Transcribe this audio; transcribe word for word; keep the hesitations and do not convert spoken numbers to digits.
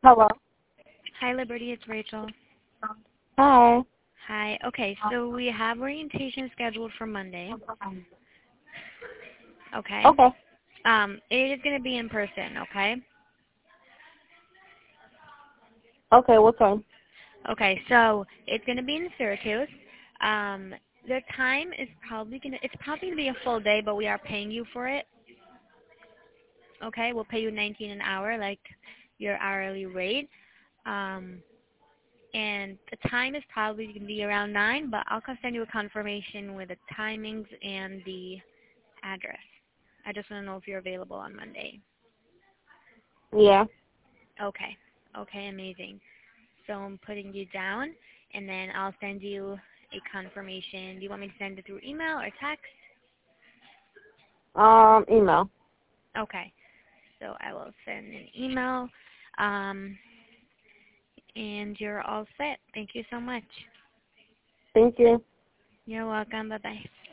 Hello. Hi, Liberty. It's Rachel. Hi. Hi. Okay, so we have orientation scheduled for Monday. Okay. Okay. Um, it is going to be in person, okay? Okay, what time? Okay, so it's going to be in Syracuse. Um, the time is probably going to, it's probably going to be a full day, but we are paying you for it. Okay, we'll pay you nineteen an hour, like your hourly rate. Um, and the time is probably going to be around nine, but I'll send you a confirmation with the timings and the address. I just want to know if you're available on Monday. Yeah. Okay. Okay, amazing. So I'm putting you down, and then I'll send you a confirmation. Do you want me to send it through email or text? Um, email. Okay. So I will send an email, um, and you're all set. Thank you so much. Thank you. You're welcome. Bye-bye.